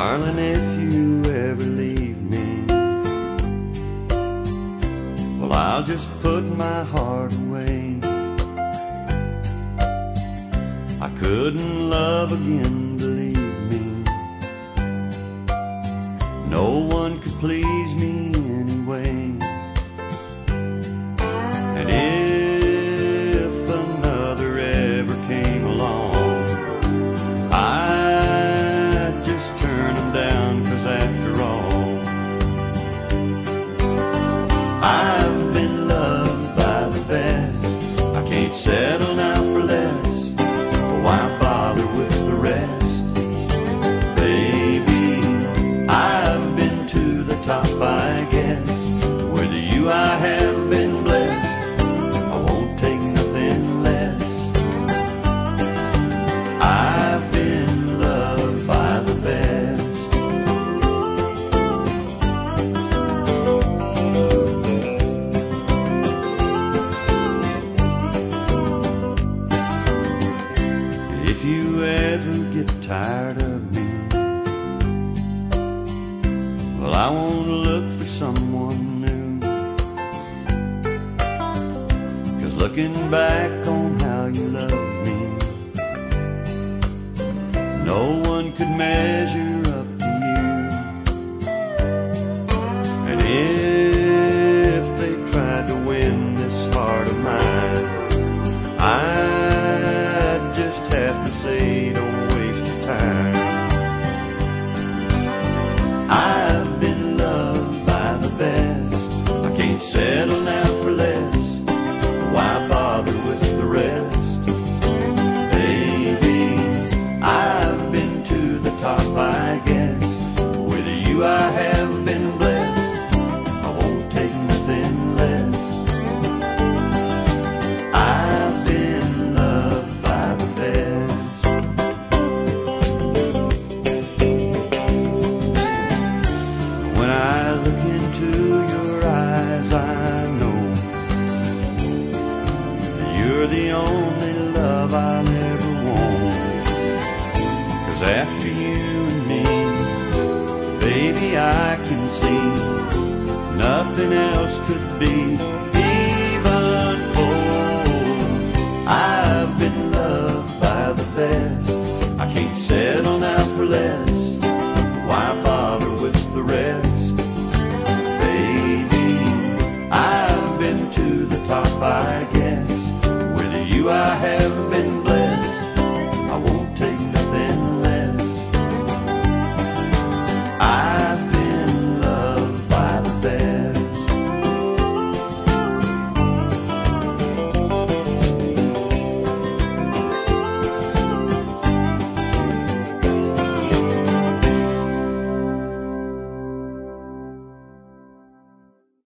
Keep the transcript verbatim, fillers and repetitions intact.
Darling, if you ever leave me, well, I'll just put my heart away. I couldn't love again, believe me. No one could please me anyway. And if another ever came along, I'd just turn them down, 'cause after all, I've been loved by the best. I can't settle now for less. Why bother with the rest? Baby, I've been to the top, I guess. With you I have been blessed. I won't take nothing less. I've been loved by the best. If you ever get tired of me, well, I won't look for someone new. 'Cause looking back on how you loved me, no one could measure up to you. And if they tried to win this heart of mine, I'd just have to say, don't waste your time. I've been loved by the best. I can't settle now for less. Why bother with the rest? Baby, I've been to the top, I guess. With you I have been blessed. I won't take nothing less. I've been loved by the best. When I look into your eyes, I know that you're the only love I'll ever want. 'Cause after you and me, baby, I can see nothing else could be